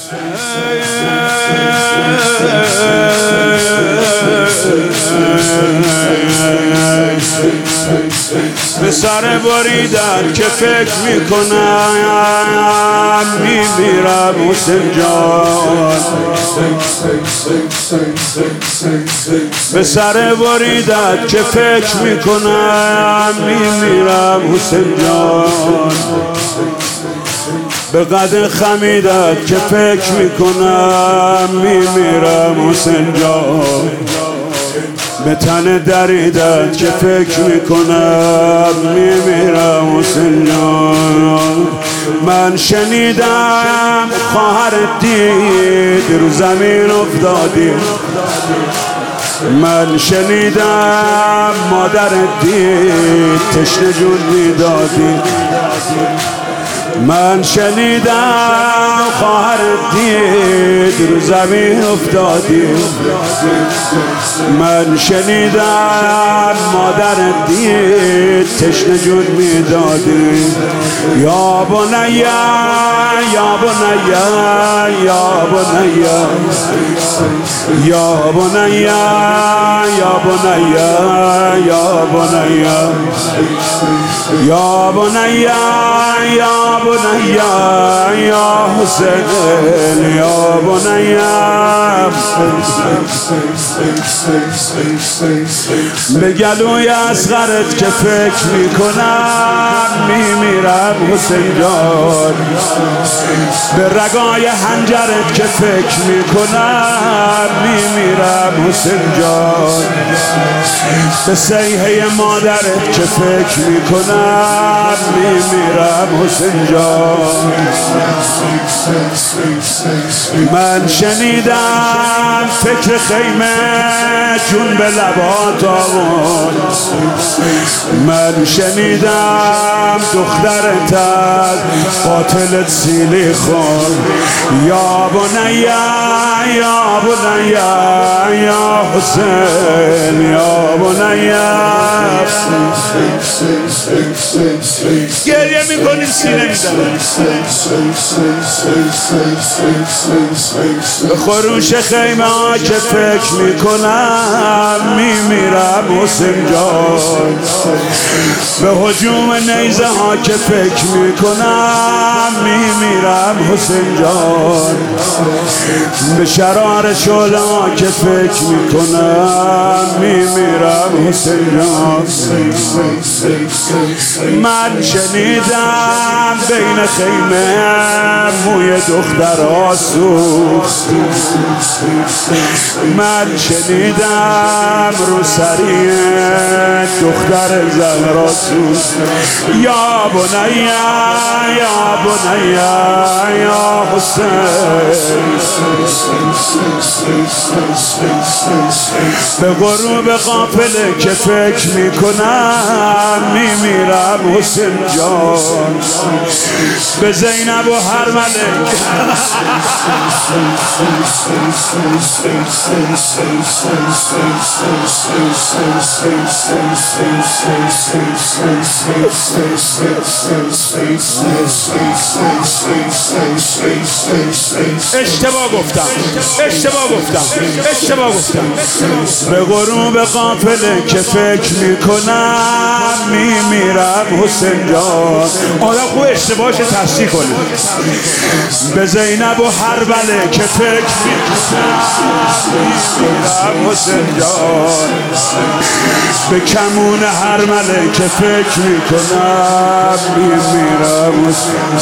به سر بریدن که فکر میکنم میمیرم حسین جان. به سر بریدن که فکر میکنم میمیرم حسین جان. به قد خمیدت که فکر میکنم میمیرم حسین جان. به تن دریدت که فکر میکنم میمیرم حسین جان. من شنیدم خواهرت دید رو زمین افتادی. من شنیدم مادرت دید تشنه جون میدادی. من شنیدم خواهرت دید رو زمین افتادی. من شنیدم مادرت دید تشنه جون میدادی. یا بنیا یا بنیا یا بنیا یا بنیا یا بنیا یا بنیا یا بنیا یا بنیا یا حسین یا بنیا. به گلوی اصغرت که فکر میکنم میمیرم حسین جان. به رگای حنجرت که فکر میکنم میمیرم حسین جان. به صیحه مادرت که فکر میکنم میمیرم حسین جان. من شنیدم فکر خیمه جون به لبات آورد. من شنیدم دخترت از قاتلت سیلی خورد. یا بنیا یا بنیا یا حسین یا بنیا. گریه میکنیم سینه میزنم. به خروش خیمه ها که فکر میکنم میمیرم حسین جان. به هجوم نیزه ها که فکر میکنم میمیرم حسین جان. به شرار شعله ها که فکر میکنم میمیرم حسین جان. من شنیدم بین خیمه موی دخترها سوخت. من شنیدم رو سری دختر زهرا سوخت. یا بنیا یا بنیا یا حسین. به غروب قافله که فکر میکنم میمیرم حسین جان. به زینب و هر ملک اشتباه گفتم. به غروب قافله که فکر میکنم میمیرم حسین جان. آدم خوب اشتباهش تصحیح کنه. به زینب و هر بله که فکر میکنم میمیرم حسین جان. به کمون هر مله که فکر میکنم میمیرم حسین.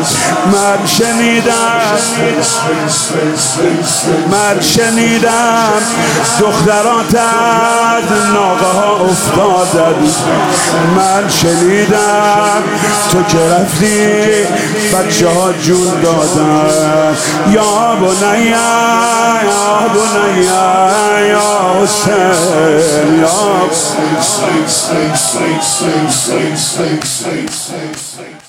من شنیدم دخترات از ناقه ها افتادن. من شنیدم تو که رفتی بچه ها جون دادن. یا بنیا یا بنیا یا حسین یا